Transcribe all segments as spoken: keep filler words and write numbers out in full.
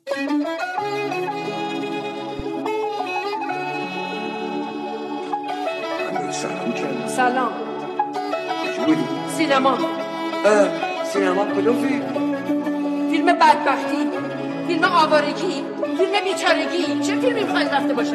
سلام کردم. سلام. چی بودی؟ سینما. اه سینما کدوم فیلم؟ فیلم بدبختی، فیلم آوارگی، فیلم بیچارگی. چه فیلمی میخواید رفته باشم؟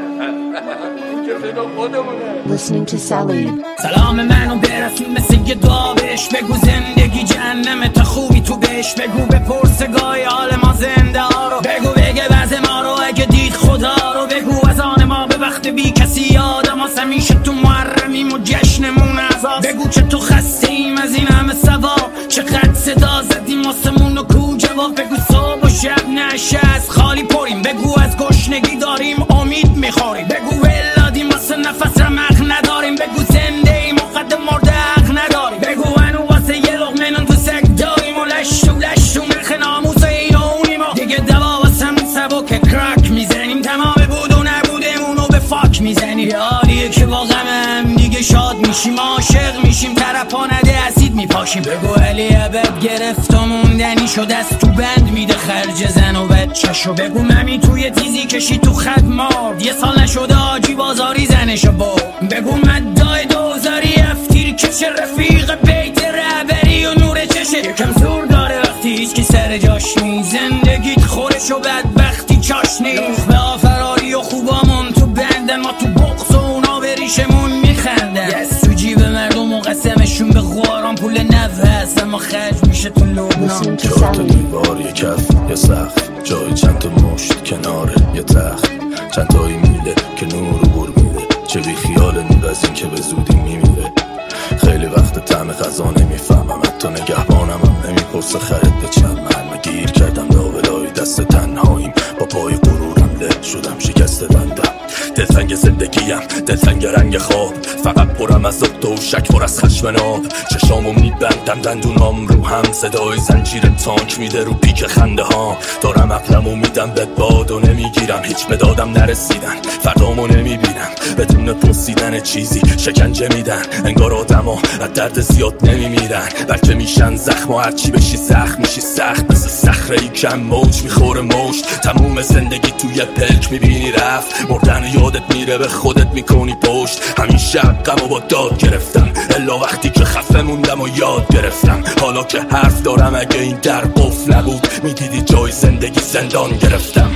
این که فیلم خودمونه. Listening to Salib. سلام منو برسون مثل یه دعا بهش بگو زندگی جهنمه تا خوبی تو بهش بگو بپرس گاهی حال ما زنده ها رو بگو بگه وضع ما رو اگه دید خدا رو بگو از آن ما به وقت بی کسی یادم هست همیشه تو محرمیم و جشنمون عذاب بگو که تو خسته ایم از این همه سوا چقدر صدا زدیم آسمون و کو جواب بگو صبح و شب نشست خالی پریم بگو از گشنگی داریم امید میخوریم بگو ولادیم واسه نفس رمق نداریم بگو زنده ایم مقدم مرده حق نداریم بگو هنو واسه یه لقمه نون تو سگ داریم و لشت و لشت و نرخ ناموس ایرونیم و دیگه دوا واسه همون سبا که کرک میزنیم تمام بود و نبودمون رو به فاک میزنیم یاریه که با غمم دیگه شاد میشیم عاشق میشیم طرفا نده اسید میپاشیم بگو علی عبد گرفت و موندنی شد از تو بند میده خرج زن و بچه‌شو بگو ممی توی تیزی کشی تو خط مارد یه سال نشده آجی بازاری زنشو با بگو مدای دوزاری افتیر کشه رفیق بیت رهبری و نور چشه یکم زور داره وقتی هیچ کی سر جاش نی زندگیت خورش و بدبختی چاش نی به آفراری و خوبامون تو بندن ما تو بغض و اونا به ریشمون میخندن یه سوجی به مردم و قسمشون به خواران پول نو هست اما خرج میشه تو لبنان چهار تا دیوار یه کف یه سقف جای چند تا مشت کناره یه تخت چند تایی میله که نور رو بر میده چه بی خیال نور از این که به زودی میمیره خیلی وقت طعم غذا نمیفهمم حتی نگهبانم هم نمیپرسه خرید به چند من گیر کردم لاولای دست تنهاییم با پای غرورم له شدم شکست بندم دلتنگ زندگیم دلتنگ رنگ خواب فقط پرم از عقده و شک پر از خشم ناب چشامو میبندم دندونام رو هم صدای زنجیر تانک میده رو پیک خنده ها دارم عقلمو میدم به باد و نمیگیرم هیچ به دادم نرسیدن فردامو نمیبینم بدون پرسیدن چیزی شکنجه میدن انگار آدما از درد زیاد نمیمیرن بلکه میشن زخم و هرچی بشی زخم میشی سخت مثل صخره‌ای که موج میخوره موج تموم زندگی توی پلک میبینی رفت مردن یادت میره به خودت میکنی پشت همیشه حقم و با داد گرفتم الا وقتی که خفه موندم و یاد گرفتم حالا که حرف دارم اگه این در قفل نبود میدیدی جای زندگی زندان گرفتم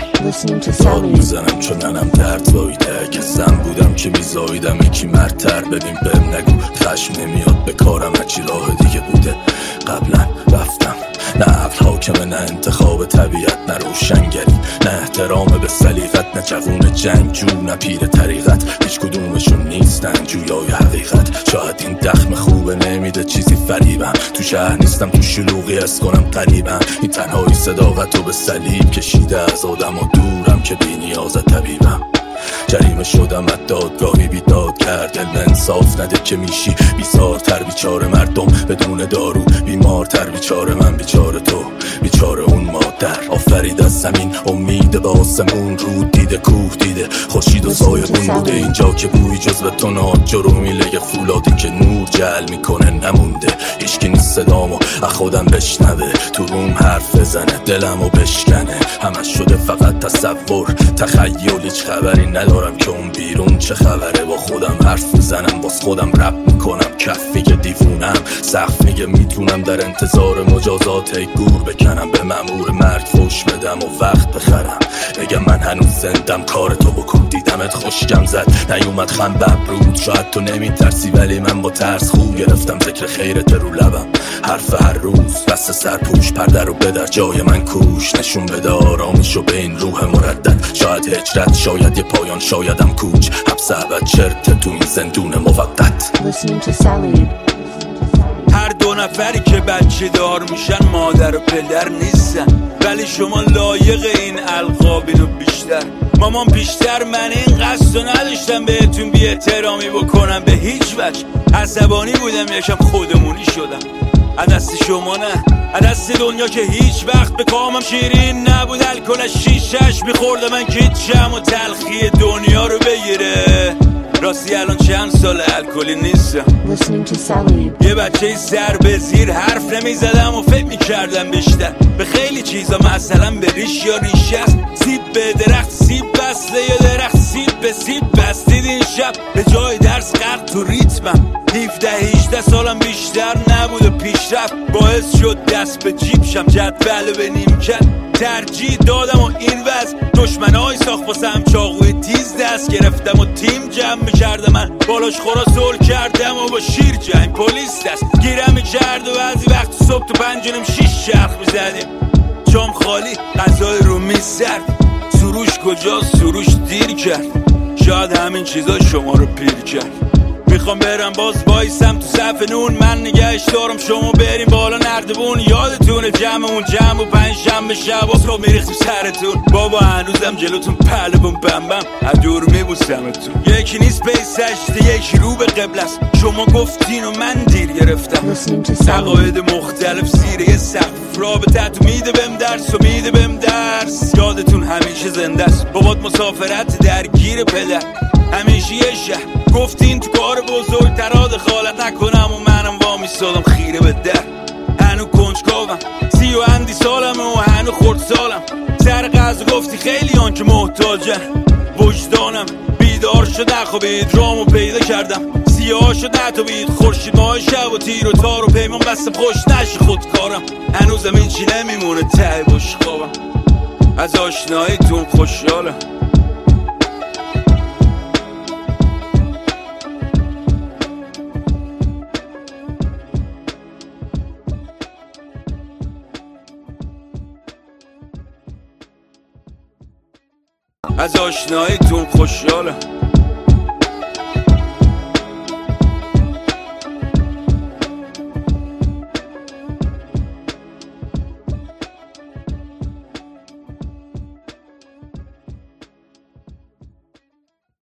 داد میزنم چون ننم درد زایده اگه زن بودم که میزایدم یکی مرتر ببین بهم نگو خشم نمیاد به کارم هرچی راه دیگه بوده قبلا رفتم نه عقل حاکمه نه انتخاب طبیعت نه روشنگری نه احترام به سلیقت نه جوون جنگجو نه پیر طریقت هیچ کدومشون نیستن جویای حقیقت شاید این دخم خوبه نمیده چیزی فریبم تو شهر نیستم تو شلوغی از کنم قریبم این تنهایی صداقتو به صلیب کشیده از آدم و دورم که بی نیاز طبیبم جریمه شدم از دادگاهی بیداد کرد علم انصاف نده که میشی بیزارتر بیچاره مردم بدون دارو بیمارتر بیچاره من بیچاره تو بیچاره اون مادر آفرید از زمین امید به آسمون رود دیده کوه دیده خورشید و سایبون بوده اینجا که بوی جز به تو ناد جرومی لگه فولادی که نور جل میکنه نمونده هیچکی نیست صدامو از خودم بشنوه تو روم حرف بزنه دلمو بشکنه همش شده فقط تصور تخیل هیچ خبری ندارم که اون بیرون چه خبره با خودم حرف میزنم باز خودم رپ میکنم کف میگه دیوونم سقف میگه میتونم در انتظار مجازات گور بکنم به مأمور مرگ فوش بدم و وقت بخرم بگم من هنوز زندم کار تو بکن دیدمت خوشگم زد نیومد خم ببرود شاید تو نمیترسی ولی من با ترس خوب گرفتم ذکر خیرت رو لبم حرف هر روز بس سرپوش پرده رو بدر جای من کوش نشون بده آرامشو به این روح مردد شاید هجرت شاید یه پایان شایدم کوچ حبس ابد چرت تو این زندون موقت هر دو نفری که بچه دار میشن مادر و پدر نیستن ولی شما لایق این القابین و بیشتر مامان بیشتر من این قصد رو نداشتم بهتون بی احترامی بکنم به هیچ وجه عصبانی بودم یکم خودمونی شدم از دست شما نه از دست دنیا که هیچ وقت به کامم شیرین نبود الکل از شیشش میخورد من که جمع و تلخی دنیا رو بگیره راستی الان چند سال الکلی نیستم. Listening to Salib. یه بچه سر به زیر حرف نمیزدم و فکر میکردم بیشتر به خیلی چیزا، مثلا به ریش یا ریشه است. سیب به درخت سیب بسته یا درخت سیب به سیب بستید این شب. به جای درس غرق تو ریتمم. هفده هجده سالم بیشتر نبود و پیشرفت باعث شد دست به جیب شم. جدول به نیم کرد ترجیح دادم و این وز دشمنای ساخت واسم چاقوی تیز دست گرفتم و تیم جمع میکردم. من بالاش خورا سول کردم و با شیر جنگ پلیس دست گیرم میکرد و بعضی وقت صبح تو پنجونم شیش چرخ میزدیم. جام خالی غذای رو میز سرد. سروش کجاست؟ سروش دیر کرد. شاید همین چیزا شما رو پیر کرد. میخوام برم باز وایسم تو صف نون، من نگهش دارم شما بریم بالا نردبون. یادتونه جمعمون جمع و پنج شنبه شب و صبح میریختیم سرتون. بابا هنوزم جلوتون پهلوون بمبم از دور میبوسمتون. یکی نیست پی سجده یکی رو به قبل است. شما گفتین و من دیر گرفتم. عقاید مختلف زیر یه سقف. رابطت میده بهم درس و میده بهم درس. یادتون همیشه زنده است. بابات مسافرت درگیر پدر همیشه یه شهر. گفتین تو کار بزرگ ترا دخالت نکنم و منم وامیستادم خیره به در. هنو کنجکاوم سی و اندی سالم و هنو خورد سالم. سر غذا گفتی خیلی آن که محتاجن. وجدانم بیدار شد نخوابید رامو پیدا کردم. سیاه شد نتابید خورشید ماه شب و تیر و تار و پیمان بستم خوش نشی خودکارم. هنوزم این چی نمیمونه ته بشقابم. از آشناییتون خوشحالم. از آشناییتون خوشحالم.